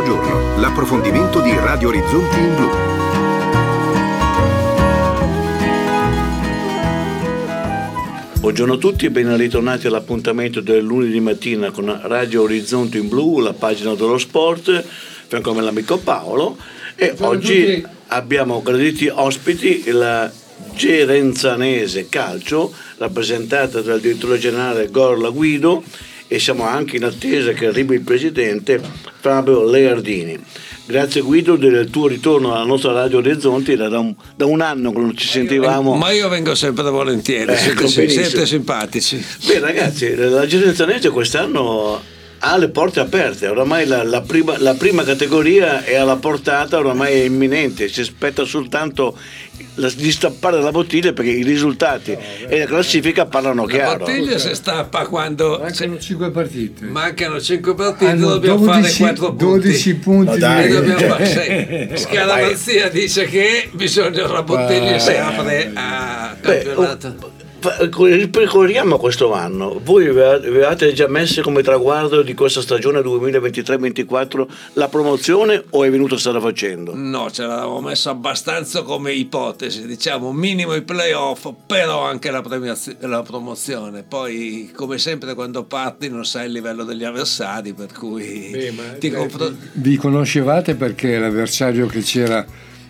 giorno, l'approfondimento di Radio Orizzonti in Blu. Buongiorno a tutti e ben ritornati all'appuntamento del lunedì mattina con Radio Orizzonti in Blu, la pagina dello sport, come l'amico Paolo. E oggi abbiamo graditi ospiti la Gerenzanese Calcio, rappresentata dal direttore generale Gorla Guido, e siamo anche in attesa che arrivi il presidente Fabio Leardini. Grazie Guido del tuo ritorno alla nostra Radio Orizzonti, da un anno che non ci sentivamo. Ma io vengo sempre volentieri, siete simpatici. Beh ragazzi, la Gerenzanese quest'anno ha le porte aperte, oramai la prima categoria è alla portata, oramai è imminente, si aspetta soltanto di stappare la bottiglia, perché i risultati e la classifica parlano chiaro. La bottiglia si stappa quando mancano 5 partite. Mancano 5 partite, dobbiamo 12, fare 4 punti. 12 punti. Dobbiamo fare, Scalamarzia dice che bisogna la bottiglia si apre a campionato. Ripercorriamo questo anno. Voi avevate già messo come traguardo di questa stagione 2023-24 la promozione, o è venuto strada facendo? No, ce l'avevamo messo abbastanza come ipotesi, diciamo minimo i playoff, però anche la promozione. Poi come sempre quando parti non sai il livello degli avversari, per cui vi conoscevate perché l'avversario che c'era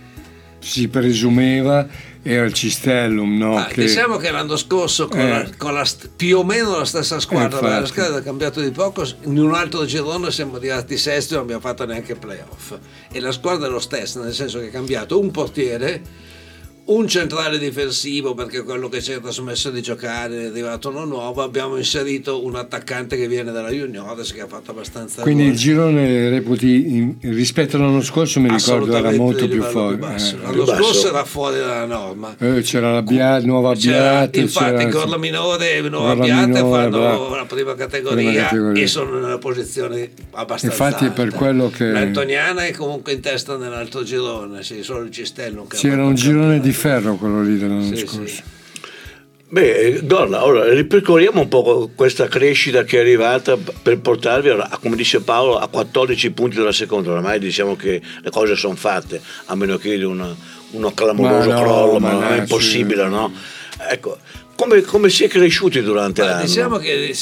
si presumeva era il Cistellum, no? Diciamo che l'anno scorso con la più o meno la stessa squadra, la squadra ha cambiato di poco, in un altro girone siamo arrivati sesti, non abbiamo fatto neanche playoff, e la squadra è lo stessa, nel senso che è cambiato un portiere, un centrale difensivo, perché quello che ci era smesso di giocare è arrivato uno nuovo, abbiamo inserito un attaccante che viene dalla Juniores che ha fatto abbastanza quindi gol. Il girone reputi rispetto all'anno scorso, mi ricordo, era molto più forte. L'anno scorso era fuori dalla norma, c'era la Nuova Abbiate, infatti Gorla Minore e Nuova Abbiate fanno la prima categoria e sono nella posizione abbastanza infatti alta. È per quello che l'Antoniana è comunque in testa nell'altro girone, solo il Cistello che c'era un girone di ferro quello lì dell'anno scorso. Sì. Beh, Gorla, ora ripercorriamo un po' questa crescita che è arrivata per portarvi, come dice Paolo, a 14 punti dalla seconda. Ormai diciamo che le cose sono fatte, a meno che di uno clamoroso crollo, ma non è impossibile, no? Ecco, come si è cresciuti durante l'anno? Diciamo che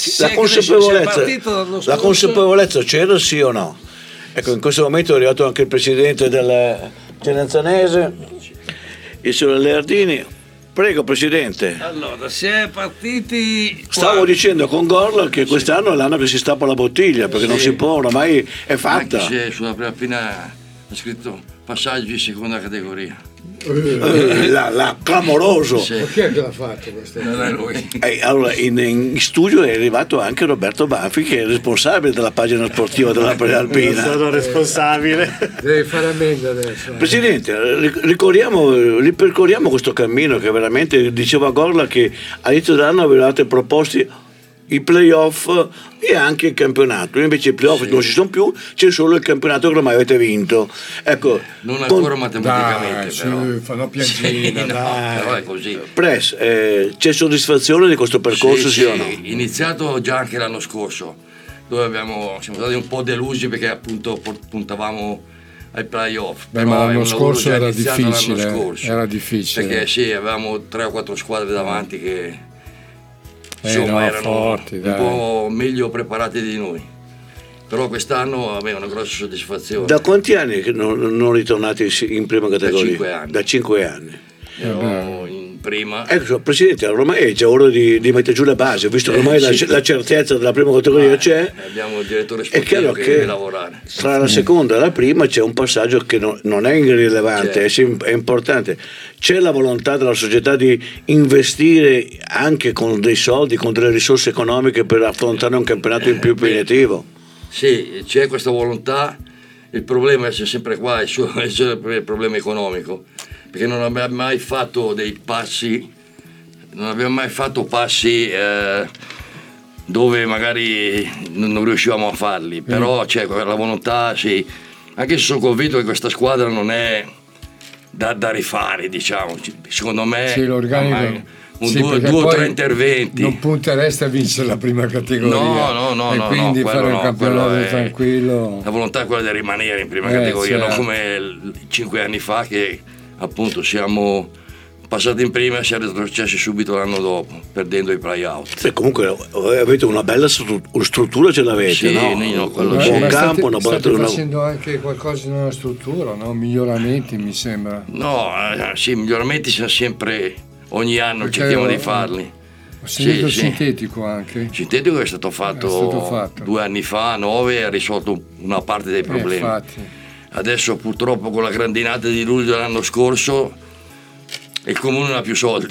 la consapevolezza c'era, sì o no? Ecco, in questo momento è arrivato anche il presidente della Gerenzanese, il signor Leardini. Prego Presidente. Allora, si è partiti. Stavo dicendo con Gorla che quest'anno è l'anno che si stappa la bottiglia, perché non si può, ormai è fatta. Anche se sulla prima pagina ha scritto passaggio in seconda categoria. Clamoroso. Sì. Ma chi è che l'ha fatto questo? Non è lui. Allora in studio è arrivato anche Roberto Banfi, che è responsabile della pagina sportiva della Prealpina. Sono responsabile. Devi fare ammenda adesso. Presidente, ripercorriamo questo cammino che veramente diceva Gorla che all'inizio dell'anno avevate proposti i playoff e anche il campionato, invece i playoff non ci sono più, c'è solo il campionato che ormai avete vinto. Ecco, non ancora matematicamente, però fanno piangina, però è così. Press, c'è soddisfazione di questo percorso, sì o no? Iniziato già anche l'anno scorso, dove siamo stati un po' delusi perché appunto puntavamo ai playoff. Però ma l'anno scorso era difficile, perché sì, avevamo 3 o 4 squadre davanti che insomma erano forti, un po' meglio preparati di noi, però quest'anno aveva una grossa soddisfazione. Da quanti anni che non ritornate in prima categoria? Da 5 anni. Ero in prima. Ecco, Presidente, ormai è già ora di mettere giù le basi, visto che ormai la certezza della prima categoria c'è. Abbiamo il direttore sportivo che deve lavorare. Tra la seconda e la prima c'è un passaggio che non è irrilevante, è importante. C'è la volontà della società di investire anche con dei soldi, con delle risorse economiche per affrontare un campionato in più impegnativo? Sì, c'è questa volontà. Il problema è sempre qua, è sempre il problema economico, perché non abbiamo mai fatto dei passi, dove magari non riuscivamo a farli, però c'è la volontà, sì. Anche se sono convinto che questa squadra non è da rifare, diciamo, secondo me sì, l'organico due o tre interventi. Non puntereste a vincere la prima categoria. No, quindi fare un campionato tranquillo. La volontà è quella di rimanere in prima categoria, non come 5 anni fa che appunto siamo passati in prima e siamo retrocessi subito l'anno dopo, perdendo i play-out. Comunque avete una bella struttura, ce l'avete, sì, no? Un buon campo, una buona state facendo anche qualcosa nella struttura, no? Miglioramenti, mi sembra. No, sì, miglioramenti siamo sempre, ogni anno cerchiamo di farli. Ho sentito sintetico anche. Il sintetico è stato fatto 2 anni fa, 9, e ha risolto una parte dei problemi. Infatti. Adesso purtroppo con la grandinata di luglio dell'anno scorso il comune non ha più soldi.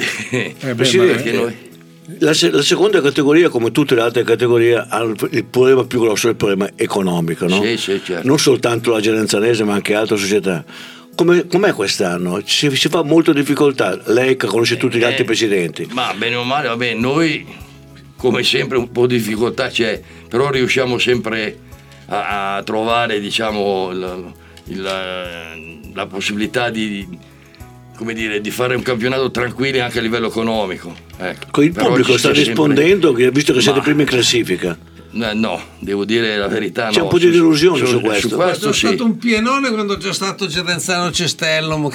La seconda categoria, come tutte le altre categorie, ha il problema più grosso, è il problema economico, no? Sì, certo. Non soltanto la Gerenzanese ma anche altre società. Com'è quest'anno? Si fa molta difficoltà, lei che conosce tutti gli altri presidenti. Ma bene o male, vabbè, noi come sempre un po' di difficoltà c'è, però riusciamo sempre a trovare, diciamo, la possibilità di fare un campionato tranquillo anche a livello economico. Ecco. Il pubblico sta rispondendo, visto che siete primi in classifica. No, devo dire la verità. C'è un po' di delusione su questo. Su questo è stato un pienone quando c'è stato Gerenzano Cestellum,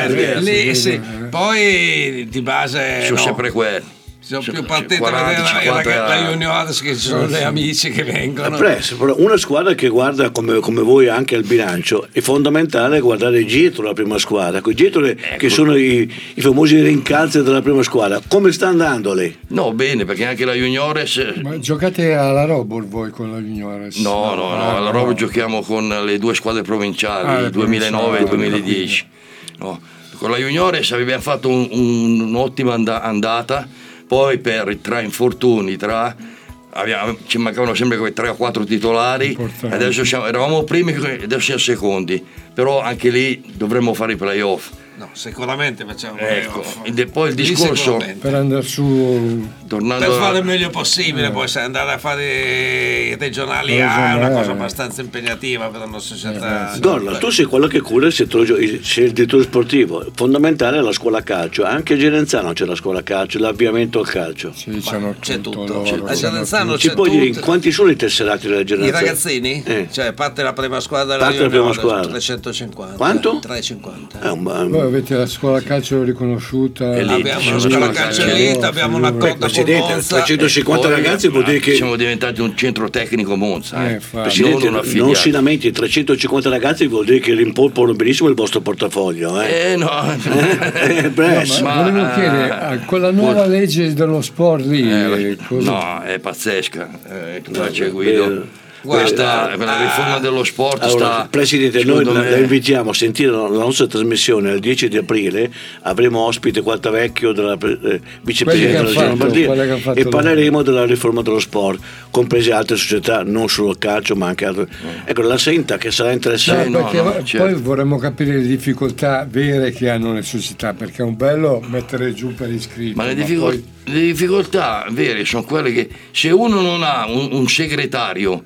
poi di base sono sempre quelli. Sono più partito a vedere la Juniores, che ci sono dei amici che vengono. Una squadra che guarda come voi anche al bilancio, è fondamentale guardare dietro la prima squadra, dietro che sono i famosi rincalzi della prima squadra. Come sta andando lei? No, bene, perché anche la Juniores. Ma giocate alla Robur voi con la Juniores? No, alla Robur giochiamo con le 2 squadre provinciali, 2009 e 2010. No. Con la Juniores abbiamo fatto un'ottima andata. Poi tra infortuni, ci mancavano sempre quei 3 o 4 titolari. Adesso eravamo primi, adesso siamo secondi, però anche lì dovremmo fare i playoff. No, sicuramente facciamo playoff. Poi il discorso per andare su, per fare il meglio possibile, poi se andare a fare i regionali è una cosa abbastanza impegnativa per una società. Gorla, tu sei quello che cura sei il direttore sportivo, fondamentale è la scuola calcio, anche a Gerenzano c'è la scuola calcio, l'avviamento al calcio. Sì, c'è tutto. A Gerenzano ci puoi dire quanti sono i tesserati della Gerenzano? I ragazzini? Cioè parte la prima squadra della Juniores, 350. Quanto? 350. Avete la scuola calcio riconosciuta? Abbiamo la scuola calcio elite, abbiamo un accordo con Monza. 350 ragazzi vuol dire che siamo diventati un centro tecnico Monza. Presidente, non si lamenti, 350 ragazzi vuol dire che rimpolpano benissimo il vostro portafoglio. Ma volevo chiedere, con la nuova legge dello sport lì, no, è pazzesca. Tu faccio Guido. Questa la riforma dello sport Presidente, noi la invitiamo a sentire la nostra trasmissione il 10 di aprile, avremo ospite Guatavecchio della vicepresidente della Lombardia e parleremo della riforma dello sport, comprese altre società, non solo il calcio ma anche altre. Ecco, la senta che sarà interessante. Poi vorremmo capire le difficoltà vere che hanno le società, perché è un bello mettere giù per iscritti. Ma le difficoltà vere sono quelle che se uno non ha un segretario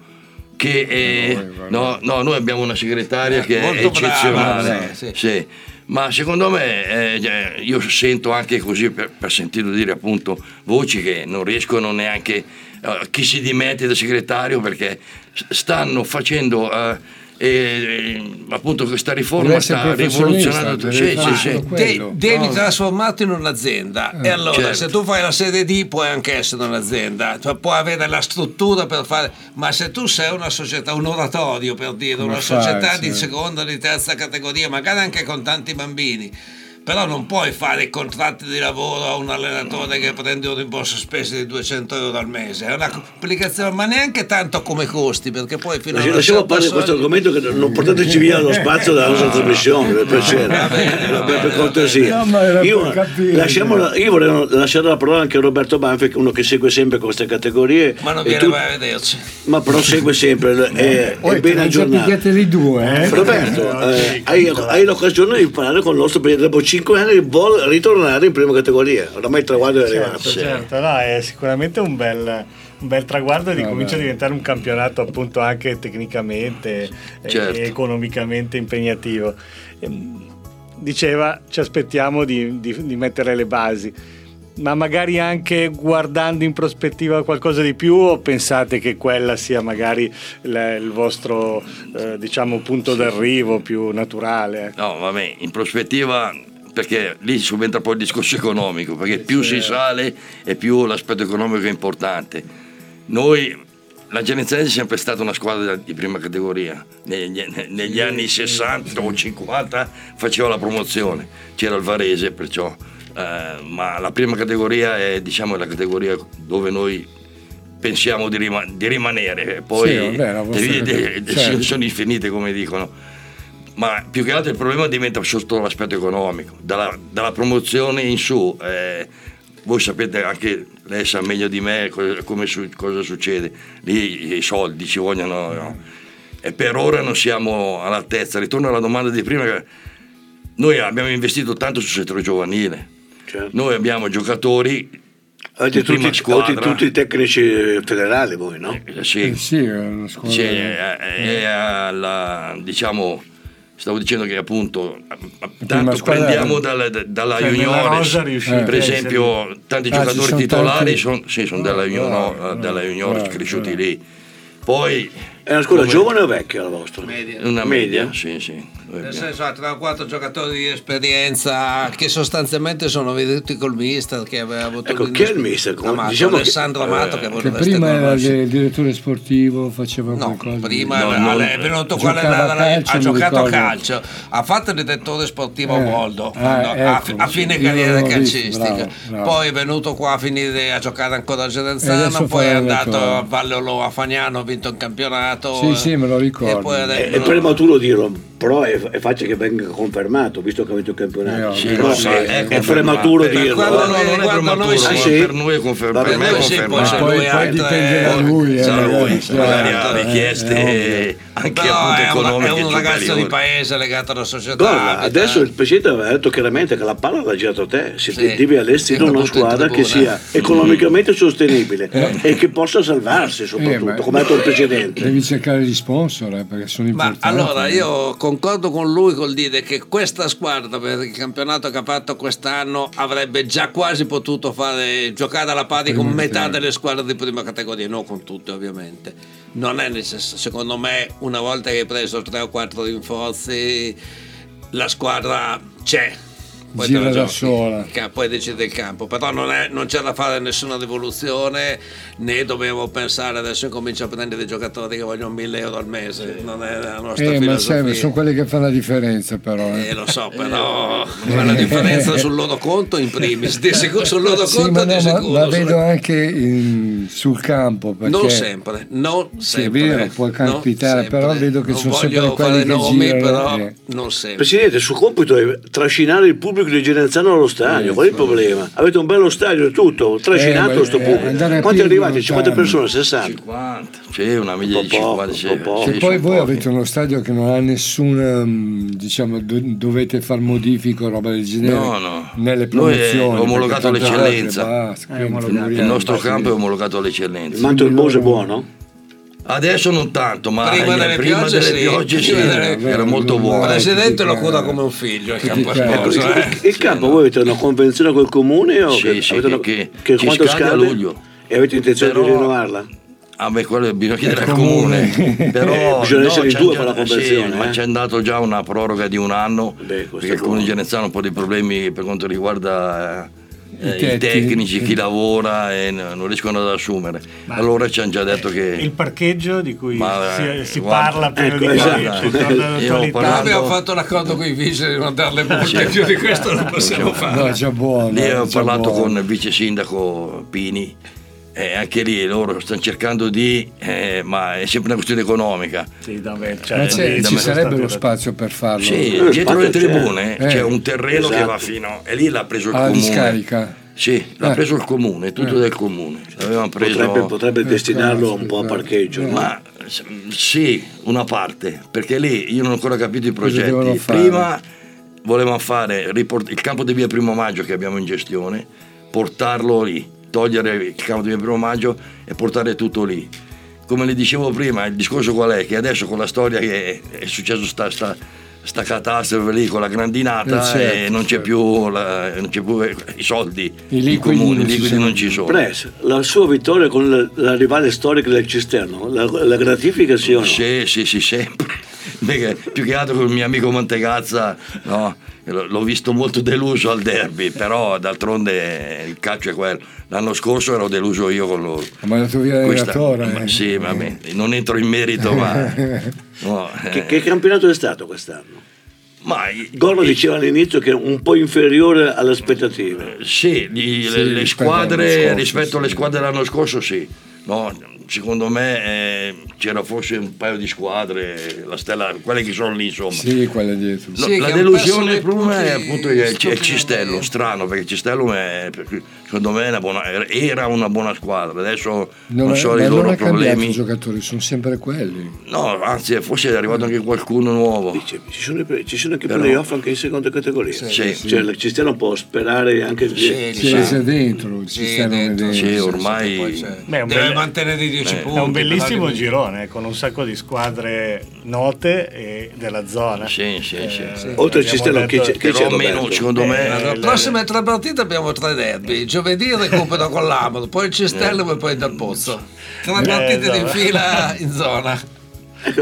noi abbiamo una segretaria che è eccezionale, sì. Ma secondo me io sento anche così per sentito dire appunto voci che non riescono neanche chi si dimette da segretario perché stanno facendo appunto questa riforma sta rivoluzionando. Devi trasformarti in un'azienda e allora se tu fai la sede D puoi anche essere un'azienda, cioè puoi avere la struttura per fare, ma se tu sei una società, un oratorio per dire, una società di seconda, di terza categoria, magari anche con tanti bambini, però non puoi fare contratti di lavoro a un allenatore che prende un rimborso spese di 200 euro al mese, è una complicazione, ma neanche tanto come costi, perché poi fino a lasciamo parlare di questo argomento, che non portateci via lo spazio della nostra trasmissione, per piacere, per cortesia. Io vorrei lasciare la parola anche a Roberto Banfi, uno che segue sempre queste categorie, ma non viene mai a vederci, ma però segue sempre, è ben aggiornato. Roberto, hai l'occasione di parlare con il nostro presidente dopo 5 anni, vuole ritornare in prima categoria, oramai il traguardo è arrivato. Certo, no, è sicuramente un bel traguardo e comincia a diventare un campionato appunto anche tecnicamente e economicamente impegnativo. Diceva ci aspettiamo di mettere le basi. ma magari anche guardando in prospettiva qualcosa di più, o pensate che quella sia magari il vostro diciamo punto d'arrivo più naturale? No, vabbè, in prospettiva, perché lì subentra poi il discorso economico, perché più si sale e più l'aspetto economico è importante. Noi, la Genesenese è sempre stata una squadra di prima categoria, negli anni 60 o 50 faceva la promozione, c'era il Varese perciò. Ma la prima categoria è, diciamo, la categoria dove noi pensiamo di rimanere, poi certo. sono infinite, come dicono, ma più che altro il problema diventa sotto l'aspetto economico, dalla promozione in su. Voi sapete, anche lei sa meglio di me cosa succede lì, i soldi ci vogliono, no? E per ora non siamo all'altezza. Ritorno alla domanda di prima, noi abbiamo investito tanto sul settore giovanile. Certo. Noi abbiamo giocatori avete tutti i tecnici federali voi, no? Sì, è una squadra. Diciamo, stavo dicendo che appunto tanto prendiamo dalla juniores, per esempio tanti giocatori titolari sono della juniores cresciuti lì. Poi è una scuola giovane o vecchia la vostra? Una media? Sì. Nel senso, ha 3 o 4 giocatori di esperienza che sostanzialmente sono venuti col mister che aveva avuto chi è il mister? Diciamo Alessandro Amato, che prima era il direttore sportivo, faceva qualcosa. Prima è venuto qua, ha giocato a calcio, ha fatto il direttore sportivo a Moldo a fine carriera calcistica, bravo. Poi è venuto qua a finire a giocare ancora a Gerenzano, poi è andato a Valle Olò, a Fagnano, ha vinto un campionato. Sì, me lo ricordo. È prematuro dirlo, però è facile che venga confermato, visto che ha vinto il campionato. È prematuro dirlo. Non è prematuro, per noi è confermato. Per me è confermato. Poi dipende da lui. Magari ha richieste anche appunto economiche. È un ragazzo di paese legato alla società. Guarda, adesso il presidente aveva detto chiaramente che la palla l'ha girato te. Devi allestire una squadra che sia economicamente sostenibile e che possa salvarsi, soprattutto, come ha detto il presidente. Devi cercare gli sponsor, perché sono importanti. Ma allora io concordo con lui col dire che questa squadra, per il campionato che ha fatto quest'anno, avrebbe già quasi potuto giocare alla pari con metà delle squadre di prima categoria, non con tutte ovviamente. Non è necessario, secondo me, una volta che hai preso 3 o 4 rinforzi, la squadra c'è. Poi gira da sola, poi decide il campo, però non c'è da fare nessuna rivoluzione, né dobbiamo pensare adesso comincia a prendere dei giocatori che vogliono 1.000 euro al mese, non è la nostra filosofia. Ma sono quelli che fanno la differenza, però lo so, però fa la differenza sul loro conto in primis, sul loro conto di sicuro. Ma vedo anche sul campo, perché non sempre è vero, può capitare, però vedo che sono sempre quelli che girano, però non sempre. Presidente, il suo compito è trascinare il pubblico di Gerenzano allo stadio. Qual è il problema? Avete un bello stadio e tutto, trascinato sto pubblico. Quanti arrivate? 50 persone? 60? 50, c'è una media di 50. E poi voi avete uno stadio che non ha nessuna, diciamo, dovete far modifiche o roba del genere. No. Nelle promozioni. Noi è omologato all'eccellenza. Il nostro campo è omologato all'eccellenza. Il manto del Bose è buono? Adesso non tanto, ma prima delle piogge era molto buono. Il presidente lo cura come un figlio. Il campo, voi avete una convenzione col comune? Sì, che quanto scade a luglio? E avete intenzione di rinnovarla? Quello bisogna chiedere al comune, però bisogna essere in 2 per la convenzione. Ma c'è andato già una proroga di 1 anno, perché il comune di Gerenzano ha un po' di problemi per quanto riguarda i tecnici, chi lavora, e non riescono ad assumere. Allora ci hanno già detto che il parcheggio di cui si parla abbiamo fatto l'accordo con i vigili di non dare le multe, più di questo non possiamo fare. Già buono. Lì ho parlato con il vice sindaco Pini, anche lì loro stanno cercando ma è sempre una questione economica. Sì, ci sarebbe lo spazio per farlo. Sì, dietro le tribune c'è un terreno che va fino, e lì l'ha preso il comune. Discarica. Sì, l'ha preso il comune, tutto del comune. Potrebbe destinarlo un po' a parcheggio. Ma sì, una parte, perché lì io non ho ancora capito i progetti. Prima volevamo fare il campo di via Primo Maggio che abbiamo in gestione, portarlo lì, togliere il campo di via Primo Maggio e portare tutto lì. Come le dicevo prima, il discorso qual è? Che adesso con la storia che è successo sta catastrofe lì con la grandinata, certo, e non c'è più i soldi, I liquidi comuni, non ci sono. Press, la sua vittoria con la rivale storica del Cisterno, la gratifica sì o no? Sì, sempre. Perché più che altro con il mio amico Mantegazza, no? L'ho visto molto deluso al derby, però d'altronde il calcio è quello. L'anno scorso ero deluso io con loro. Ma la tua via allenatore. Sì, vabbè, non entro in merito, ma no, Che campionato è stato quest'anno? ma Gorlo diceva all'inizio che è un po' inferiore alle aspettative. sì, le squadre rispetto alle squadre dell'anno scorso, sì. No, secondo me c'era forse un paio di squadre, la Stella, quelle che sono lì, insomma. Sì, quelle dietro. No, Sì, la che delusione han perso prima dei è punti appunto il stupidamente. Cistello, strano, perché il Cistello secondo me era una buona squadra, adesso non so i non loro ha cambiato i problemi. giocatori, sono sempre quelli. No, anzi, forse è arrivato anche qualcuno nuovo. Dice, ci sono anche playoff anche in seconda categoria. Sì. Cioè il Cisterno può sperare anche di... Sì, è dentro, il sistema è dentro. Sì, ormai Beh, è un deve bel- mantenere dei 10 punti. È un bellissimo però- girone con un sacco di squadre note e della zona. sì. Oltre al Cisterno abbiamo che detto- c'è Però Roberto? meno, secondo me, Le prossime 3 partite abbiamo 3 derby. Giovedì il recupero con l'Amor, poi il Cistello e poi il Dal Pozzo. 3 partite di no. fila in zona. Ecco,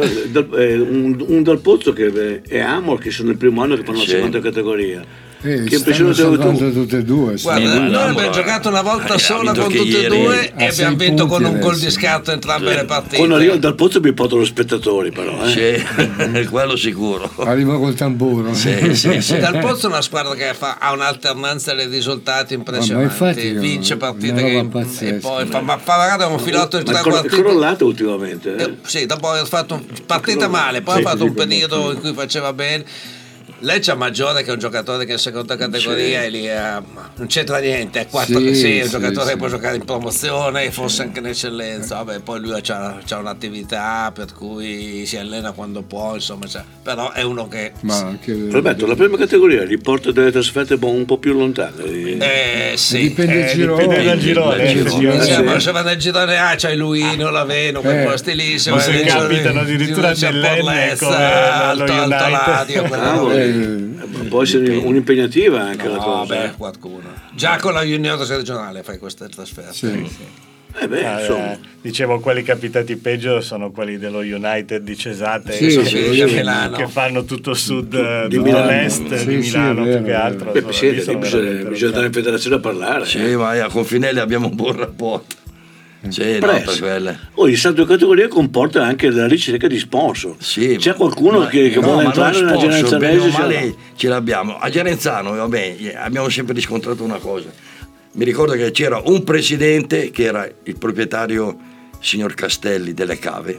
un Dal Pozzo che è Amor, che sono il primo anno che fanno la Sì. seconda categoria. Che Stanno impressione ti hai avuto? salvando tutte e due. sì. Guarda, Sì, noi l'Amor abbiamo giocato una volta ha sola vinto con che tutti e ieri. due A e abbiamo 6 vinto con punti un gol adesso. di scarto entrambe le partite. Quando arriva Dal Pozzo mi portano lo spettatori però. sì, quello sicuro. Arriva col tamburo. Sì. Dal Pozzo è una squadra che ha un'alternanza dei risultati impressionanti, infatti, vince una partite roba e pazzesca. poi ma magari abbiamo filato il Ma 3 è partite. crollato ultimamente. Sì, dopo aver fatto partita male, poi ha fatto un periodo in cui faceva bene. Lei c'ha Maggiore che è un giocatore che è in seconda categoria e lì non c'entra niente, è 4 Sì, è un sì, giocatore sì. che può giocare in promozione e forse anche in eccellenza. Vabbè, poi lui c'ha un'attività per cui si allena quando può, insomma, però è uno che Ma anche Roberto, la prima categoria riporta delle trasferte un po' più lontane. sì. dipende dal girone. Dipende dal girone, Dal girone. effettivamente. Ma se va nel girone A c'hai Luino, Laveno, quei posti lì, O se capitano addirittura nell'N come lo United. Può essere un'impegnativa anche la No, cosa. beh, qualcuno. Già con la junior regionale fai queste trasferte. Sì. Insomma. Dicevo, quelli capitati peggio sono quelli dello United di Cesate Sì, sì, Milano. che fanno tutto sud Di tutto Milano. l'est Sì, di sì, Milano è vero, più che è altro. vero. Beh, Insomma, Presidente, lì sono bisogna veramente andare in federazione a parlare. Sì, ma con Finelli abbiamo un buon rapporto. Sì, no, Press. per quelle. Il salto di categoria comporta anche la ricerca di sponsor. Sì, C'è qualcuno che vuole ma entrare noi nella sponsor, bene o Gerenzanese? male ce l'abbiamo. A Gerenzano, vabbè, abbiamo sempre riscontrato una cosa. Mi ricordo che c'era un presidente che era il proprietario signor Castelli delle Cave,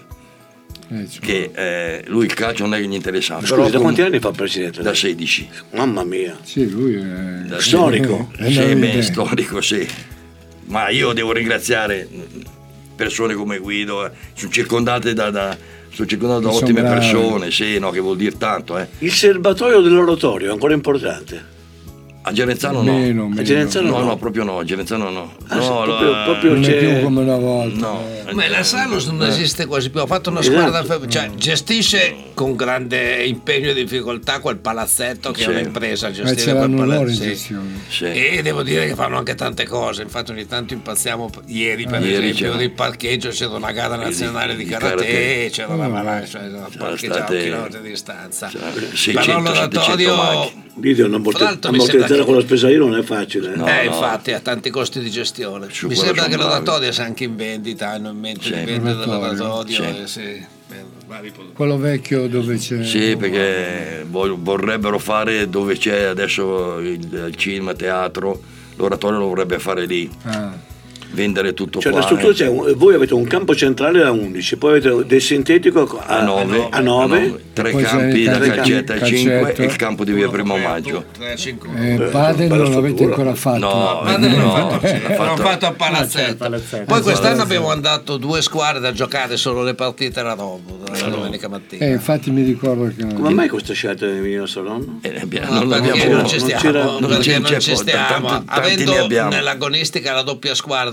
che lui il calcio non è che gli interessava. Scusi, però da quanti anni fa presidente? Da lei? 16. Mamma mia. Sì, lui è Storico. Sì, beh, storico, sì. Ma io devo ringraziare persone come Guido, sono circondato da sono ottime bravi. persone, sì, no, che vuol dire tanto, eh. Il serbatoio dell'oratorio è ancora importante. A Gerenzano meno, no. meno. A Gerenzano No, proprio no, a Gerenzano no. Ah, sì, No, proprio Non è c'è... più come una volta. no. Ma la Salus non esiste quasi più, ha fatto una Esatto. squadra, cioè gestisce con grande impegno e difficoltà quel palazzetto che Sì. è un'impresa Ma ce gestire quel l'hanno loro in palazzetto. gestione. Sì. E devo dire che fanno anche tante cose, infatti ogni tanto impazziamo, ieri per Ieri esempio c'era. del parcheggio c'era una gara nazionale di di karate, karate. c'era la Malai, cioè parcheggiava a state- un chilometro di distanza. c'era Però 600, l'oratorio 700 macchine. Video, Fra l'altro mi sembra ammortizzare che- con la spesa io non è facile. No. infatti ha tanti costi di gestione. Su Mi quello sembra che sono bravi. l'oratorio sia anche in vendita, hanno in mente Sì, di vendere l'oratorio. l'oratorio. Sì. Vari prodotti. Quello vecchio dove c'è... Sì, perché vorrebbero fare dove c'è adesso il cinema, teatro, l'oratorio lo vorrebbe fare lì, Ah, vendere tutto Cioè qua. la struttura c'è, voi avete un campo centrale a 11, poi avete del sintetico a 9, a 9. 3 Poi c'è campi il da calcetto, calcetta a 5 calcetto. e il campo di via Primo Maggio. 3 a 5. padel bella non l'avete struttura. ancora fatto. No, Ma non l'ho fatto, l'ha l'ho fatto- fatto a il palazzetto. palazzetto. Poi quest'anno abbiamo mandato 2 squadre da giocare solo le partite a Robo, la domenica mattina. Infatti mi ricordo che... Come mai questa scelta di Emilio Salon? Non perché abbiamo, non ci stiamo, non perché c'è- non c'è- ci stiamo. tanti ne Avendo abbiamo. nell'agonistica la doppia squadra,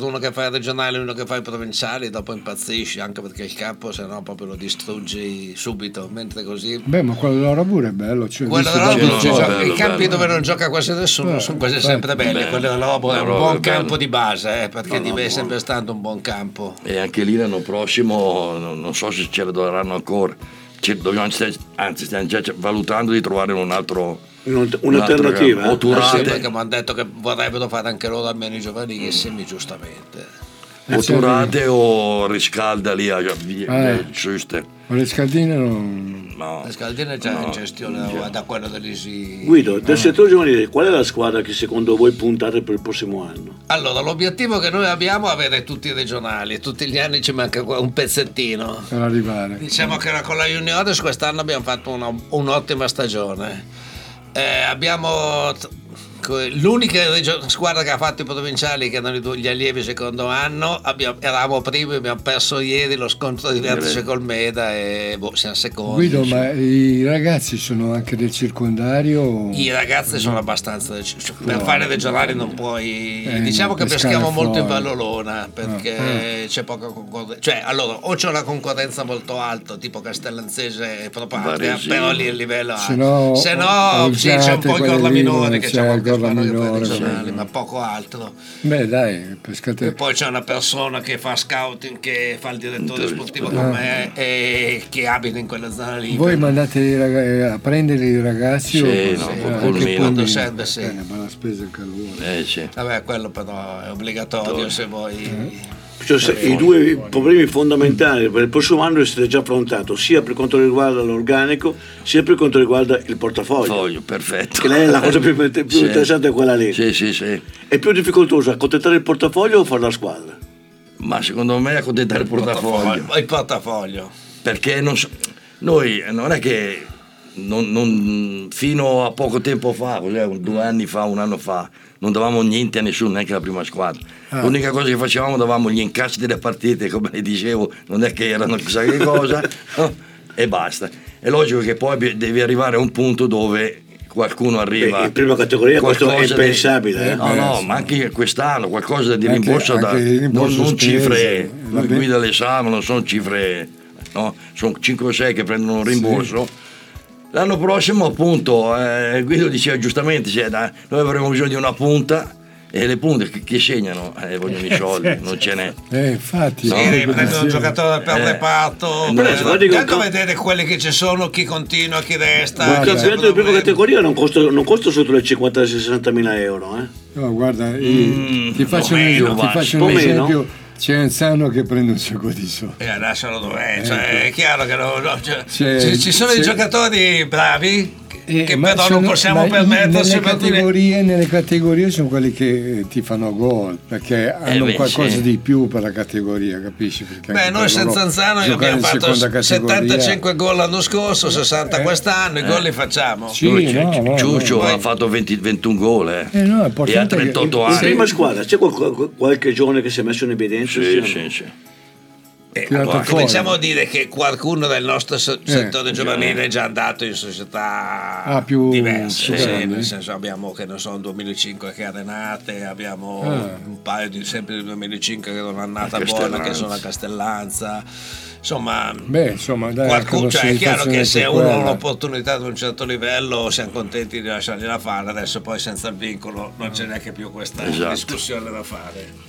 uno che fa i regionali e uno che fa i provinciali, dopo impazzisci, anche perché il campo se no proprio lo distruggi subito, mentre così... Beh, ma quello dell'ora pure è bello. Cioè, quello dell'ora i campi dove non gioca quasi nessuno sono quasi sempre belli, quello dell'ora è un buon campo di base, perché deve sempre stato un buon campo. E anche lì l'anno prossimo non so se ce le daranno ancora, anzi stiamo già valutando di trovare un'alternativa. Sì, perché mi hanno detto che vorrebbero fare anche loro almeno i giovanilissimi, giustamente. O turate o riscalda lì a giuste. Ma le scaldine non... No. Le scaldine già in gestione da quello dell'Isi. Guido, del settore giovanile, qual è la squadra che secondo voi puntate per il prossimo anno? Allora, l'obiettivo che noi abbiamo è avere tutti i regionali, tutti gli anni ci manca un pezzettino per arrivare. Diciamo che con la Juniores quest'anno abbiamo fatto un'ottima stagione. Abbiamo l'unica squadra che ha fatto i provinciali, che erano gli allievi secondo anno, eravamo primi, abbiamo perso ieri lo scontro di vertice col Meda e siamo secondi. Guido, ma i ragazzi sono anche del circondario? I ragazzi sono abbastanza per fare regionali non puoi, diciamo che peschiamo molto in Vallolona, perché c'è poca concorrenza, cioè allora o c'è una concorrenza molto alta tipo Castellanzese e Propatria, però lì il livello se no sì, c'è un po' il Gorla Minore che c'è qualche regionali, ma poco altro. Beh dai, pescate. E poi c'è una persona che fa scouting, che fa il direttore sportivo con me e che abita in quella zona lì. Voi mandate a prendere i ragazzi? Sì, quando serve, sì. Ma la spesa è calore. Sì. Vabbè, quello però è obbligatorio se vuoi. Cioè, i due problemi fondamentali per il prossimo anno siete già affrontato, sia per quanto riguarda l'organico sia per quanto riguarda il portafoglio. Perfetto, che lei è la cosa più interessante, è quella lì. Sì. È più difficoltoso accontentare il portafoglio o fare la squadra? Ma secondo me accontentare il portafoglio, perché noi non è che fino a poco tempo fa, 2 anni fa, 1 anno fa, non davamo niente a nessuno, neanche la prima squadra. L'unica cosa che facevamo, davamo gli incassi delle partite, come le dicevo, non è che erano chissà che cosa, e basta. È logico che poi devi arrivare a un punto dove qualcuno arriva. In prima categoria questo è impensabile. No, ma anche quest'anno qualcosa di rimborso, non cifre, guida l'esame, non sono cifre, no? Sono 5 o 6 che prendono un rimborso. Sì. L'anno prossimo appunto Guido diceva giustamente, noi avremo bisogno di una punta, e le punte che segnano vogliono i soldi, non ce n'è. Infatti prendono un giocatore per reparto, intanto vedete quelli che ci sono, chi continua, chi resta. Il campionato di prima categoria non costa sotto le 50-60 mila euro. No, guarda, ti faccio un esempio. C'è Anzano che prende un sacco di soldi. E adesso lo dov'è? Cioè, è chiaro che ci sono i giocatori bravi che però non possiamo permetterci nelle categorie sono quelli che ti fanno gol, perché hanno qualcosa di più per la categoria, capisci? Perché noi senza Anzano abbiamo fatto 75 gol l'anno scorso, 60 quest'anno, i gol li facciamo. Ciuccio ha fatto 21 gol e ha 38 anni. In prima squadra c'è qualche giovane che si è messo in evidenza? Sì. Cominciamo a dire che qualcuno del nostro settore giovanile è già andato in società più diverse, nel senso abbiamo, che non so, un 2005 che è Renate, abbiamo un paio sempre del 2005 che è un'annata buona, che sono a Castellanza. Insomma, è chiaro che se uno ha un'opportunità di un certo livello siamo contenti di lasciargliela fare. Adesso poi senza il vincolo non c'è neanche più questa discussione da fare.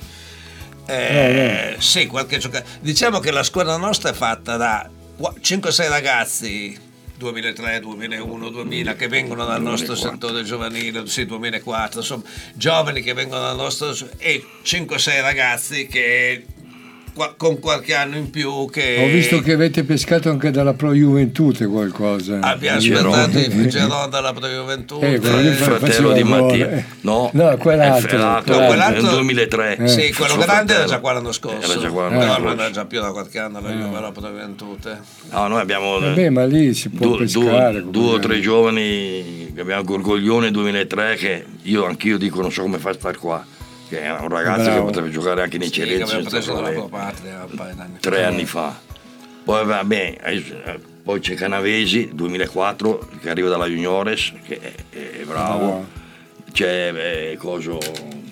Sì, qualche giocatore. Diciamo che la squadra nostra è fatta da 5-6 ragazzi 2003, 2001, 2000 che vengono dal nostro settore giovanile, 2004, insomma, giovani che vengono dal nostro, e 5-6 ragazzi che con qualche anno in più che... Ho visto che avete pescato anche dalla Pro Juventute qualcosa. Abbiamo aspettato il Figeron dalla Pro Juventute. Il fratello di Mattia. No, quell'altro nel 2003. Sì, quello grande era già qua l'anno scorso. Non era già più da qualche anno la Pro Juventute. No, noi abbiamo ma lì si può pescare. 2 o 3 giovani, abbiamo Gorgoglione 2003 che anch'io dico non so come fa a star qua. Che è un ragazzo che potrebbe giocare anche nei Cerenzi, 3 anni fa. Poi poi c'è Canavesi 2004 che arriva dalla Juniores, che è bravo. C'è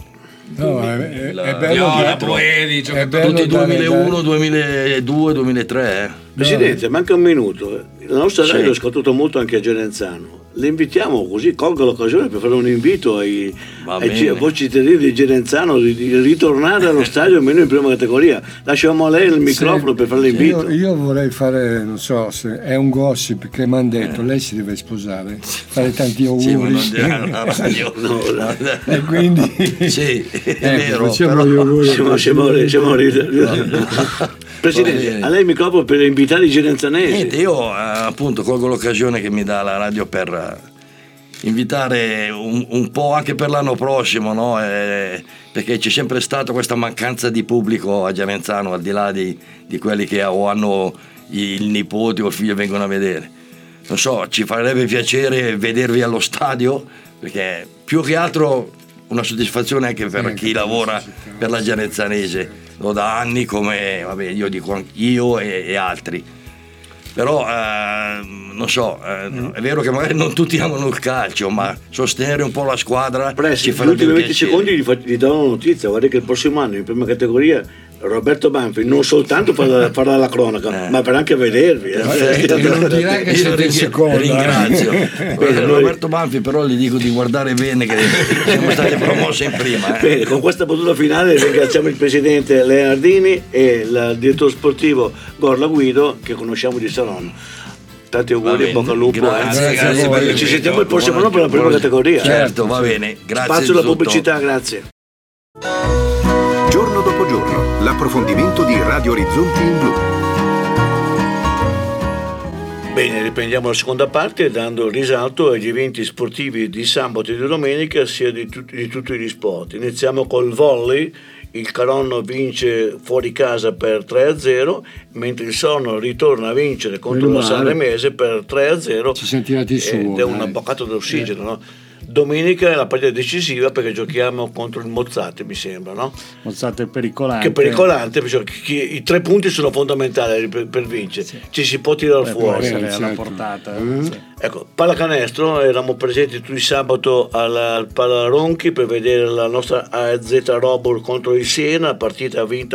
No, è bello. Viola, Boeri, è bello tutti dare- 2001, 2002, 2003. Presidente, manca un minuto. La nostra Sì. radio ha ascoltato molto anche a Gerenzano. Le invitiamo, così colgo l'occasione per fare un invito Va ai bene. voi cittadini di Gerenzano di ritornare allo stadio almeno in prima categoria. Lasciamo a lei il microfono per fare l'invito. Io vorrei fare, non so se è un gossip che mi hanno detto, lei si deve sposare, fare tanti Sì, ma auguri. non la radio. E quindi Sì, è vero. facciamo però- gli auguri. Siamo Presidente, bene. a lei il microfono per invitare i gerenzanesi. Niente, io appunto colgo l'occasione che mi dà la radio per invitare un po' anche per l'anno prossimo, no? Perché c'è sempre stata questa mancanza di pubblico a Gerenzano, al di là di quelli che o hanno il nipote o il figlio e vengono a vedere. Non so, ci farebbe piacere vedervi allo stadio, perché più che altro una soddisfazione anche per chi lavora per la Gerenzanese. Lo da anni, come vabbè, io dico io e altri. Però non so, è vero che magari non tutti amano il calcio, ma sostenere un po' la squadra Presi, ci gli farebbe ultimi 20 piacere. secondi gli do una notizia. Guarda che il prossimo anno in prima categoria Roberto Banfi non soltanto farà la cronaca, ma per anche vedervi. non dirà che Io siete in seconda. ringrazio. Bene, Roberto Banfi però gli dico di guardare bene che siamo stati promossi in prima. Bene, con questa battuta finale ringraziamo il presidente Leardini e il direttore sportivo Gorla Guido, che conosciamo di Saronno. Tanti Va auguri, bene, bocca al lupo. grazie, grazie per per Ci l'invito. sentiamo il prossimo anno per la prima categoria. Certo, va bene, grazie. Spazio alla di tutto. pubblicità, grazie. Giorno dopo giorno, l'approfondimento di Radio Orizzonti in Blu. Bene, riprendiamo la seconda parte dando risalto agli eventi sportivi di sabato e di domenica, sia di tutti gli sport. Iniziamo col volley. Il Caronno vince fuori casa per 3-0, mentre il Saronno ritorna a vincere contro Meno la male. Sanremese per 3-0. Ci siamo tirati su, ed è una dai. boccata d'ossigeno, no? Domenica è la partita decisiva perché giochiamo contro il Mozzate, mi sembra, no? Mozzate è pericolante. Che è pericolante, perché i 3 punti sono fondamentali per vincere. Ci si può tirare Può fuori. essere alla certo. portata. Sì. Ecco, pallacanestro, eravamo presenti tutti sabato al Palaronchi per vedere la nostra AZ Robur contro il Siena, partita vinta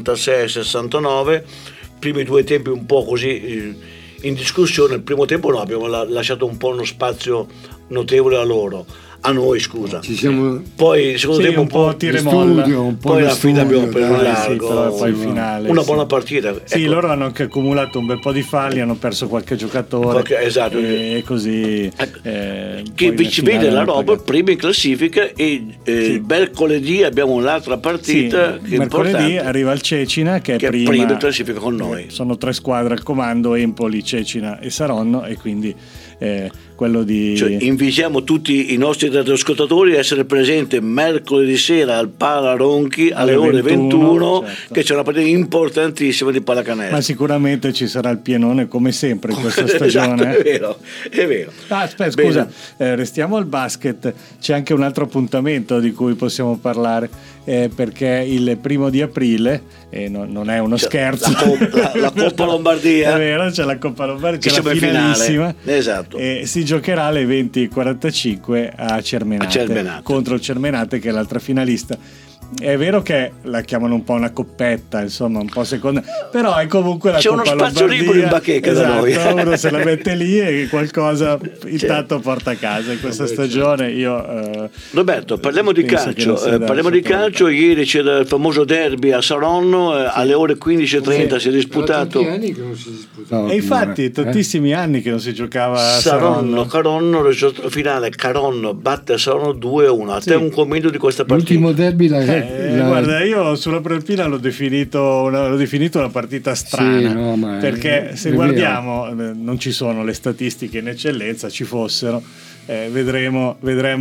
86-69, primi 2 tempi un po' così in discussione. Il primo tempo no, abbiamo lasciato un po' uno spazio notevole a noi, scusa. Ci siamo Poi il secondo Sì, tempo un po' tira e di molla. studio, un po' poi di alla fine studio, abbiamo preso un dai, Sì, largo, però poi il finale. una sì. buona partita. Sì, Ecco. loro hanno anche accumulato un bel po' di falli, hanno perso qualche giocatore. Esatto. E così. Che poi ci nel finale vede la hanno roba pagato. prima in classifica e mercoledì abbiamo un'altra partita Sì, che è mercoledì importante, arriva il Cecina che che è è prima prima in classifica con noi. Sono 3 squadre al comando: Empoli, Cecina e Saronno, e quindi quello di Cioè, invitiamo tutti i nostri radioascoltatori a essere presenti mercoledì sera al Palaronchi alle ore 21, certo. che c'è una partita importantissima di ma pallacanestro. sicuramente ci sarà il pienone come sempre in questa Esatto, stagione. è vero, è vero. Aspetta, Bene. scusa, restiamo al basket. C'è anche un altro appuntamento di cui possiamo parlare, perché il 1° aprile, non è uno scherzo, la Coppa Lombardia. è vero, c'è la Coppa Lombardia, Che c'è la siamo in finale. finalissima. Esatto. E si giocherà alle 20:45 a Cermenate, contro il Cermenate, che è l'altra finalista. È vero che la chiamano un po' una coppetta, insomma, un po' seconda, però è comunque la C'è Coppa uno spazio Lombardia. libero in bacheca da noi. Esatto, uno se la mette lì e qualcosa intanto porta a casa. In questa stagione io Roberto, parliamo di penso che non calcio. sia da Parliamo di sottovalutare. calcio. Ieri c'era il famoso derby a Saronno, alle ore 15:30 si è disputato. tanti anni che non si disputava. E infatti, tantissimi anni che non si giocava a Saronno, Saronno. Caronno, risultato finale, Caronno batte Saronno 2-1. A te un commento di questa partita? L'ultimo derby Guarda, io sulla Prealpina l'ho definito una partita strana, Sì, no, ma perché se è guardiamo non ci sono le statistiche in eccellenza, ci fossero, vedremo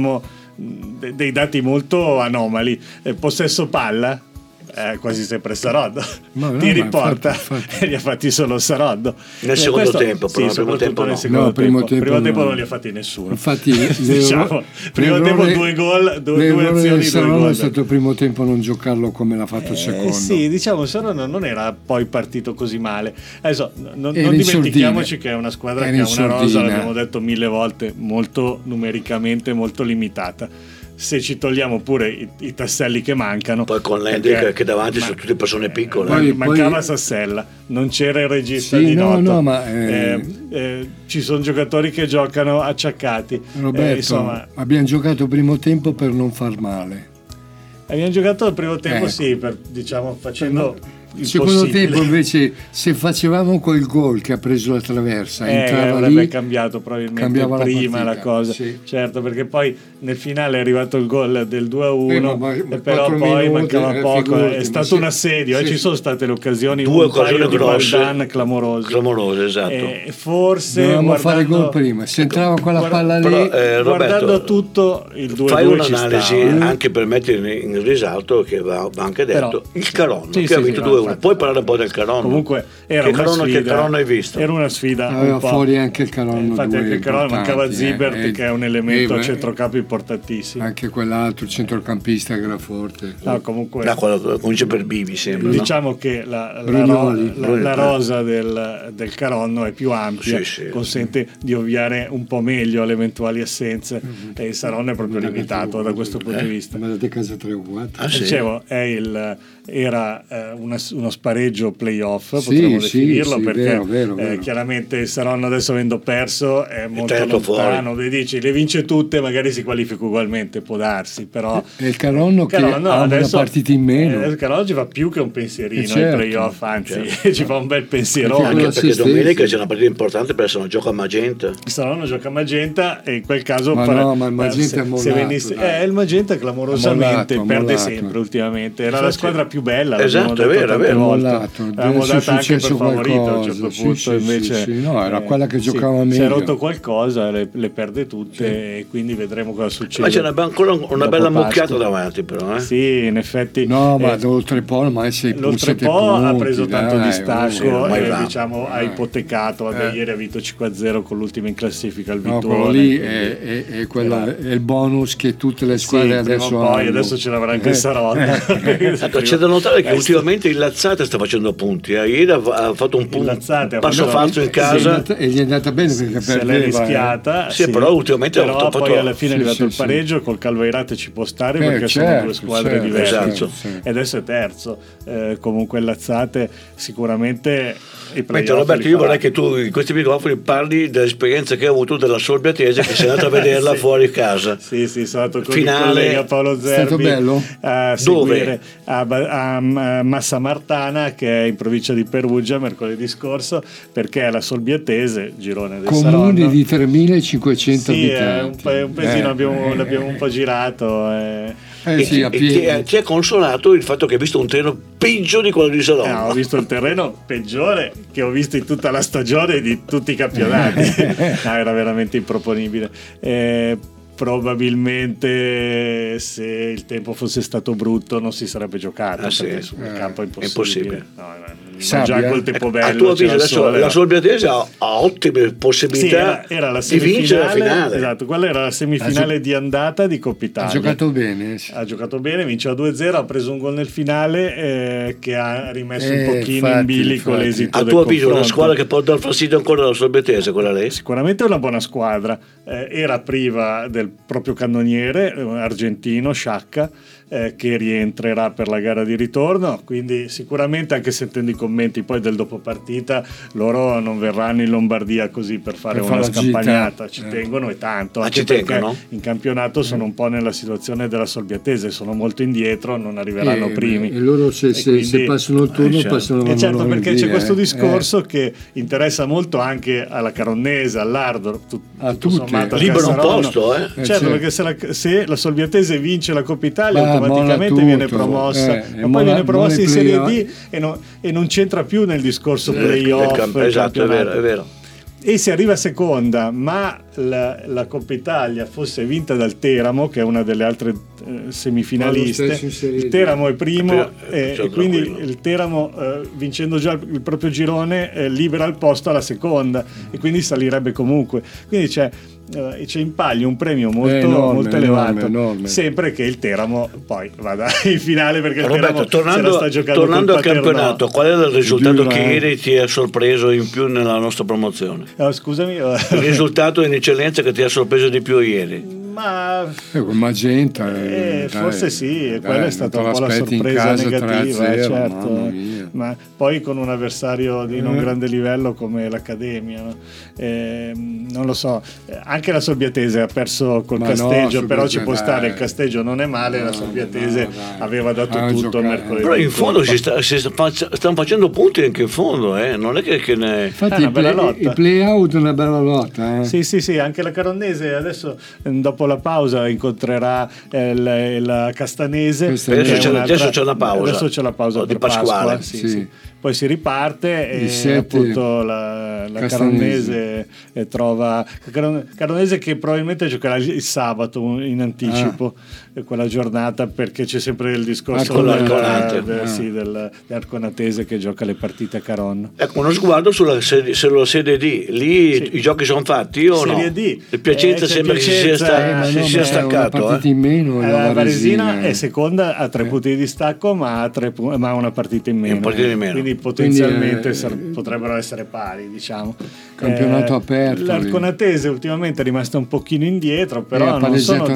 dei dati molto anomali. Possesso palla, quasi sempre Saronno, Ma no, tiri ma porta infatti. li ha fatti solo Saronno Nel secondo tempo, però, sì, nel primo soprattutto tempo no. nel secondo No, primo tempo. tempo Primo tempo no. non li ha fatti nessuno. Infatti, diciamo, primo tempo 2 gol, due l'errore azioni, del 2 Saronno gol. è stato il primo tempo non giocarlo come l'ha fatto il secondo. Sì, diciamo, Saronno non era poi partito così male. Adesso non Era in dimentichiamoci sordina. che è una squadra Era che ha in una rosa, sordina. l'abbiamo detto 1000 volte, molto numericamente molto limitata. se ci togliamo pure i tasselli che mancano, poi con l'Hendrick che davanti sono tutte persone piccole, mancava Sassella, non c'era il regista di Noto, ci sono giocatori che giocano acciaccati. Roberto, abbiamo giocato il primo tempo per non far male. Abbiamo giocato il primo tempo diciamo facendo il secondo tempo invece, se facevamo quel gol che ha preso la traversa, entrava avrebbe lì, cambiato probabilmente prima la cosa, certo, perché poi nel finale è arrivato il gol del 2-1, però poi mancava poco, è stato un assedio, ci sono state le occasioni, due occasioni grosse, clamorose, esatto. Forse dovevamo fare gol prima, se entrava quella palla lì, guardando Roberto, tutto il 2-2 fai un'analisi anche per mettere in risalto che va anche detto il Caronno che ha vinto 2-1. Puoi parlare un po' del Caronno? Comunque era una sfida. Che Caronno hai visto? Era una sfida. Aveva fuori anche il Caronno. Infatti anche il Caronno mancava Zibert che è un elemento a centrocampo importantissimo. Anche quell'altro centrocampista che era forte. No, comunque comincia per Bivi sembra. Diciamo che la rosa del Caronno è più ampia, consente di ovviare un po' meglio alle eventuali assenze e il Saronno è proprio limitato da questo punto di vista. Ma date casa 3 o 4. Dicevo, era uno spareggio playoff, potremmo definirlo, perché vero. chiaramente il Saronno adesso avendo perso è molto lontano, dici le vince tutte, magari si qualifica ugualmente, può darsi, però è il Caronno che ha una partita in meno. Il Caronno ci fa più che un pensierino ai playoff, anzi ci fa un bel pensierone, anche perché domenica c'è una partita importante perché Saronno gioca a Magenta. Il Saronno gioca a Magenta e in quel caso ma il Magenta è mollato, il Magenta clamorosamente perde sempre ultimamente, era la squadra più bella, esatto, è vero, avevamo dato anche per favorito a un certo punto, invece era quella che giocava meglio, si è rotto qualcosa, le perde tutte e quindi vedremo cosa succede. Ma c'è ancora una bella mucchiata davanti però sì, in effetti ma l'Oltrepo ormai l'Oltrepo ha preso tanto distacco e diciamo ha ipotecato, ieri ha vinto 5-0 con l'ultimo in classifica il Vittuone, lì è il bonus che tutte le squadre adesso hanno. Adesso ce l'avrà anche il Saronno. C'è da notare che ultimamente il Lazzate sta facendo punti, ieri ha fatto un passo falso in casa e gli è andata bene perché se l'è rischiata, però ultimamente poi alla fine è arrivato il pareggio col Calvairate, ci può stare perché sono due squadre diverse, e adesso è terzo. Comunque il Lazzate sicuramente Roberto, io vorrei che tu in questi microfoni parli dell'esperienza che hai avuto della Solbiatese, che sei andato a vederla fuori casa. Sì, sono andato con finale, il collega Paolo Zerbi. È stato bello? A seguire a Massa Martana, che è in provincia di Perugia, mercoledì scorso, perché è la Solbiatese, girone del Saronno. Comune di 3.500 abitanti. È un paesino, l'abbiamo un po' girato. Ti è consolato il fatto che hai visto un terreno peggio di quello di Saronno? Ho visto il terreno peggiore che ho visto in tutta la stagione di tutti i campionati. Era veramente improponibile. Probabilmente se il tempo fosse stato brutto non si sarebbe giocato, perché sul campo è impossibile. Già col tempo bello. A tuo avviso adesso la Solbiatese ha ottime possibilità era la di vincere la finale. Esatto, quella era la semifinale di andata di Coppa Italia. Ha giocato bene. Vinceva 2-0, ha preso un gol nel finale che ha rimesso un pochino in bilico l'esito. A tuo avviso una squadra che può dar fastidio ancora alla Solbiatese, quella lì? Sicuramente è una buona squadra. Era priva del proprio cannoniere argentino Sciacca, che rientrerà per la gara di ritorno, quindi sicuramente, anche sentendo i commenti poi del dopo partita, loro non verranno in Lombardia così per fare una scampagnata, ci tengono e tanto, anche perché in campionato sono un po' nella situazione della Solbiatese, sono molto indietro, non arriveranno primi, e loro se passano il turno passano certo, perché c'è questo discorso che interessa molto anche alla Caronnese, all'Ardor, a tutti, libero un posto, certo, perché se la Solbiatese vince la Coppa Italia automaticamente viene promossa, ma poi viene promossa in Serie D e non c'entra più nel discorso playoff. Esatto, è vero. E se arriva seconda, ma la Coppa Italia fosse vinta dal Teramo, che è una delle altre semifinaliste, il Teramo è primo e quindi il Teramo, vincendo già il proprio girone, libera il posto alla seconda e quindi salirebbe comunque. Quindi c'è in palio un premio molto elevato, enorme. Sempre che il Teramo poi vada in finale, perché Roberto, il Teramo tornando al campionato, qual era il risultato che ieri ti ha sorpreso in più nella nostra promozione? Scusami, il risultato in eccellenza che ti ha sorpreso di più ieri? Ma con Magenta forse sì, quella è stata un po' la sorpresa negativa, certo. Ma poi con un avversario di non grande livello come l'Accademia, no? Non lo so, anche la Sorbiatese ha perso col Casteggio, però ci può stare, il Casteggio non è male, la Sorbiatese aveva dato tutto mercoledì. Però in fondo stanno facendo punti anche in fondo, non è che ne... Infatti una bella lotta. Il play-out è una bella lotta. Sì, anche la Caronnese adesso dopo la pausa incontrerà la Castanese. Adesso c'è una pausa. Adesso c'è la pausa di per Pasquale. Sì. Poi si riparte e appunto la Caronnese trova Caronnese che probabilmente giocherà il sabato in anticipo quella giornata, perché c'è sempre il discorso dell'Arconatese che gioca le partite a Caronno. Ecco, uno sguardo sulla Serie D, lì i giochi sono fatti o Serie no? D. Il Piacenza sembra che si sia staccato. Una partita in meno, la Varesina è seconda a 3 punti di distacco, ma ha una partita in meno. Quindi potenzialmente potrebbero essere pari, diciamo. Campionato aperto. L'Arconatese ultimamente è rimasta un pochino indietro, però non sono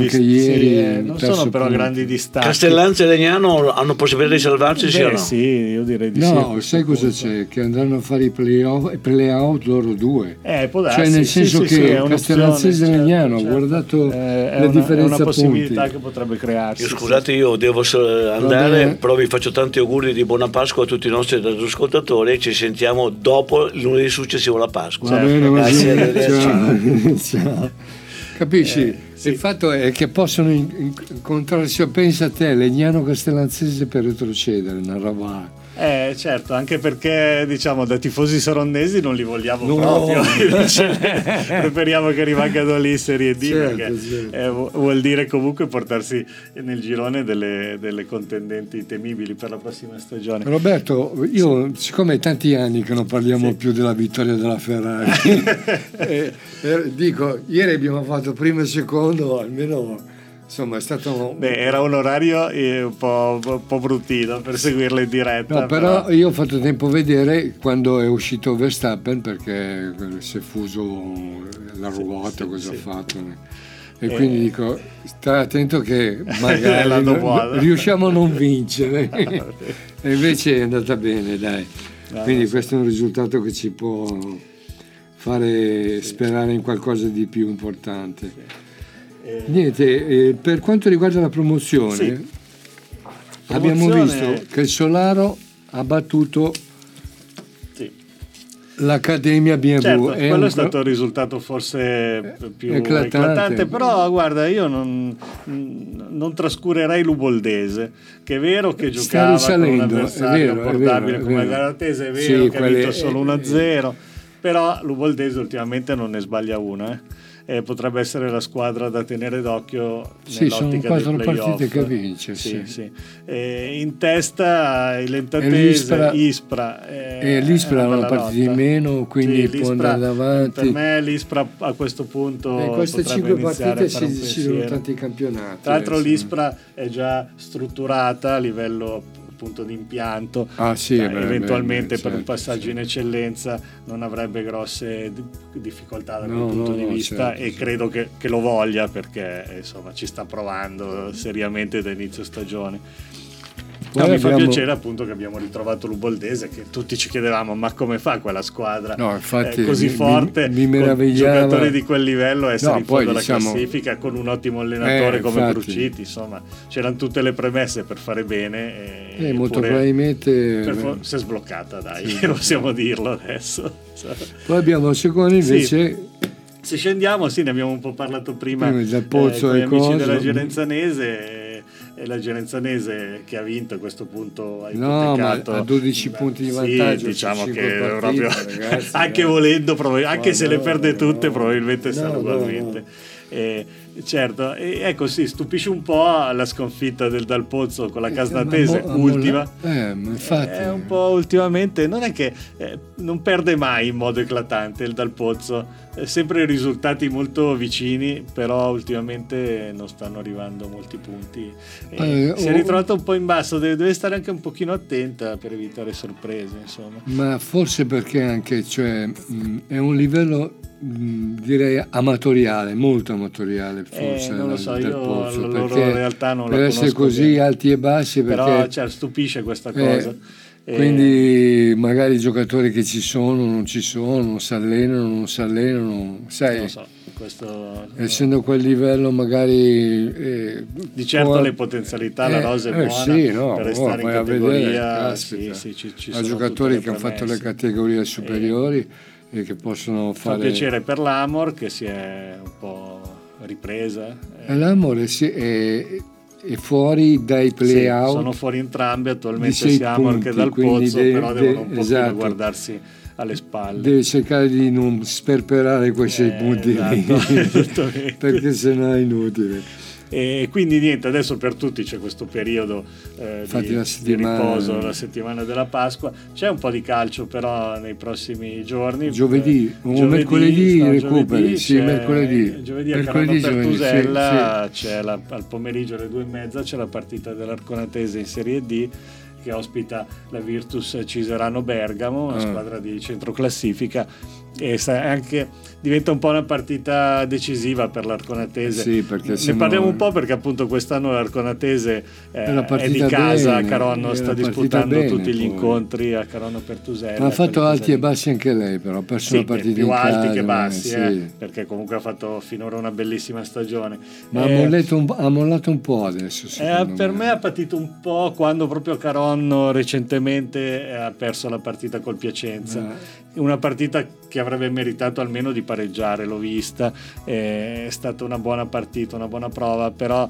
però grandi distacchi. Castellanza e Legnano hanno possibilità di salvarsi? Sì o no? Sì, io direi di sì. No, sai cosa c'è? Che andranno a fare i play-out loro due. Può darsi, cioè nel senso che Castellanzese e Legnano, ho guardato la differenza. È una possibilità che potrebbe crearsi. Scusate, io devo andare, però vi faccio tanti auguri di buona Pasqua a tutti i nostri ascoltatori e ci sentiamo dopo il lunedì successivo alla Pasqua. Va bene, grazie. Ciao. Capisci? Il fatto è che possono incontrarsi, pensa a te, Legnano Castellanzese per retrocedere, una roba. Certo, anche perché diciamo da tifosi saronnesi non li vogliamo proprio, preferiamo che rimangano lì in Serie D, perché vuol dire comunque portarsi nel girone delle contendenti temibili per la prossima stagione. Roberto, io siccome è tanti anni che non parliamo più della vittoria della Ferrari, dico, ieri abbiamo fatto primo e secondo, almeno. Insomma, è stato. Era un orario un po' bruttino per seguirlo in diretta. No, però io ho fatto tempo a vedere quando è uscito Verstappen, perché si è fuso la ruota, cosa ha fatto. E quindi dico, stai attento che magari riusciamo a non vincere. E invece è andata bene, dai. Quindi questo è un risultato che ci può fare sperare in qualcosa di più importante. Niente, per quanto riguarda la promozione, abbiamo visto che il Solaro ha battuto l'Accademia BMW. Certo, quello è stato il risultato forse più eclatante, però guarda, io non trascurerei l'Uboldese, che è vero che giocava con un avversario portabile come il Galatese, è vero che ha vinto solo 1-0, però l'Uboldese ultimamente non ne sbaglia una. Potrebbe essere la squadra da tenere d'occhio nell'ottica sono 4 dei playoff. partite che vince. Sì. In testa il Lentatese, Ispra. L'Ispra ha una partita in meno, quindi può andare davanti. Per me l'Ispra a questo punto queste 5 partite si decidono tanti campionati. Tra l'altro l'Ispra è già strutturata a livello appunto di impianto, eventualmente per un passaggio in eccellenza non avrebbe grosse difficoltà da quel punto di vista, e credo che lo voglia, perché insomma ci sta provando seriamente da inizio stagione. Mi fa piacere appunto che abbiamo ritrovato l'Uboldese, che tutti ci chiedevamo ma come fa quella squadra così forte, con giocatori di quel livello a essere in fondo alla classifica, con un ottimo allenatore come Bruciti. Insomma, c'erano tutte le premesse per fare bene e molto probabilmente si è sbloccata, dai, possiamo dirlo adesso. Poi abbiamo il secondo invece. Se scendiamo, ne abbiamo un po' parlato prima del Pozzo con gli amici della Gerenzanese. E la Gerenzanese che ha vinto a questo punto ha ipotecato a 12 punti di vantaggio, diciamo che proprio ragazzi, anche volendo, anche se le perde tutte probabilmente sarà ugualmente. Certo, ecco, stupisce un po' la sconfitta del Dal Pozzo con la Casnatese ultima. Infatti è un po' ultimamente, non è che non perde mai in modo eclatante il Dal Pozzo, sempre risultati molto vicini, però ultimamente non stanno arrivando molti punti. Si è ritrovata un po' in basso, deve stare anche un pochino attenta per evitare sorprese, insomma. Ma forse perché anche è un livello direi amatoriale, molto amatoriale forse non lo so, del io Pozzo, la loro perché realtà non la per essere conosco così bene. alti e bassi, Però perché stupisce questa cosa. quindi magari i giocatori che ci sono, non ci sono, si allenano, sai, non lo so, questo, essendo quel livello magari di certo le potenzialità, la rosa è buona, sì, no, per restare in vai a vedere, categoria, caspita, ci a sono giocatori tutte che hanno fatto le premesse. categorie superiori e che possono Fa fare. piacere per l'Amor che si è un po' ripresa. L'Amore è fuori dai play-out. Sono fuori entrambi attualmente, di 6 sia Amor punti, che dal quindi Pozzo, però devono un pochino esatto, guardarsi alle spalle. deve cercare di non sperperare quei 6 punti lì, esatto, perché sennò è inutile. E quindi niente, adesso per tutti c'è questo periodo di riposo, la settimana della Pasqua. C'è un po' di calcio però nei prossimi giorni. Giovedì o mercoledì recuperi, mercoledì. Giovedì a Carano Pertusella c'è al pomeriggio alle 2:30 c'è la partita dell'Arconatese in Serie D che ospita la Virtus Ciserano Bergamo, una squadra di centroclassifica, e anche diventa un po' una partita decisiva per l'Arconatese. Sì, perché ne parliamo un po' perché appunto quest'anno l'Arconatese è di casa a Caronno, sta disputando tutti gli incontri a Caronno Pertusella. Ma ha fatto alti e bassi anche lei, però ha perso una partita più in alti casa, che bassi, sì. perché comunque ha fatto finora una bellissima stagione. Ma ha mollato un po' adesso. Per me ha patito un po' quando proprio Caronno recentemente ha perso la partita col Piacenza. Una partita che avrebbe meritato almeno di pareggiare, l'ho vista, è stata una buona partita, una buona prova, però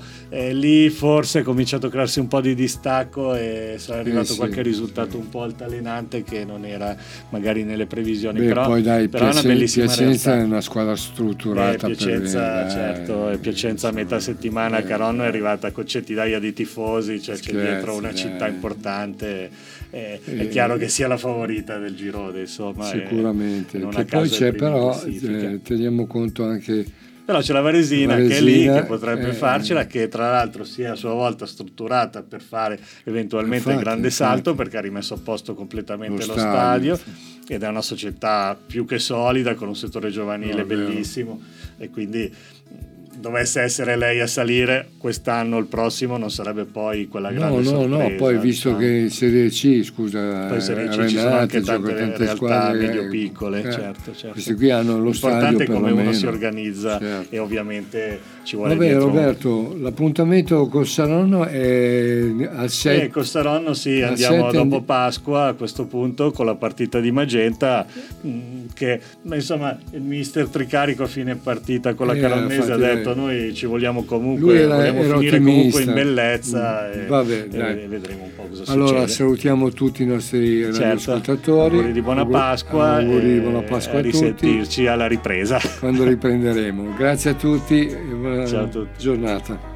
lì forse è cominciato a crearsi un po' di distacco e sarà arrivato qualche risultato un po' altalenante che non era magari nelle previsioni. Però poi dai, però è una bellissima Piacenza realtà. è una squadra strutturata. Piacenza, certo, Piacenza a metà settimana a Caronno è arrivata con centinaia di tifosi, c'è dietro una città importante, è chiaro che sia la favorita del girone, insomma. Sicuramente, che poi c'è però, teniamo conto anche... Però c'è la Varesina che è lì, che potrebbe farcela, che tra l'altro si è a sua volta strutturata per fare eventualmente il grande salto, perché ha rimesso a posto completamente lo stadio ed è una società più che solida, con un settore giovanile bellissimo, e quindi dovesse essere lei a salire quest'anno o il prossimo non sarebbe poi quella grande sorpresa. Poi visto che in Serie C, scusa, poi in Serie C ci sono anche tante realtà medio-piccole, certo. Questi qui hanno lo stadio, l'importante è come uno si organizza, e ovviamente ci vuole dietro. Roberto, l'appuntamento con Saronno è al 7. Con Saronno andiamo dopo Pasqua a questo punto con la partita di Magenta, che insomma il mister Tricarico a fine partita con la Caronnese ha detto noi ci vogliamo comunque, vogliamo finire ottimista, comunque in bellezza, e vedremo un po' cosa succede. Allora salutiamo tutti i nostri radioascoltatori, auguri di buona Pasqua, auguri di buona Pasqua a risentirci tutti alla ripresa quando riprenderemo. Grazie a tutti e buona Ciao a tutti. giornata.